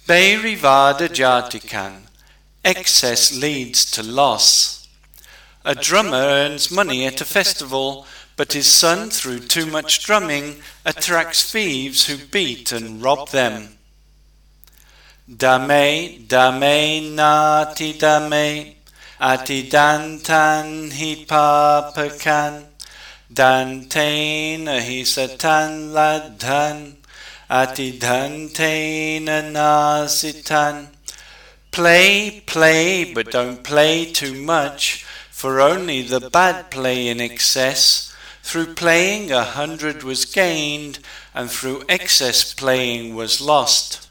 Berivada Jatikan. Excess leads to loss. A drummer earns money at a festival, but his son, through too much drumming, attracts thieves who beat and rob them. Dame, dame, nati dame, ati dantan hi papakan, dantena hi satan ladhan, ati dantena nasitan. Play, play, but don't play too much, for only the bad play in excess. Through playing 100 was gained, and through excess playing was lost.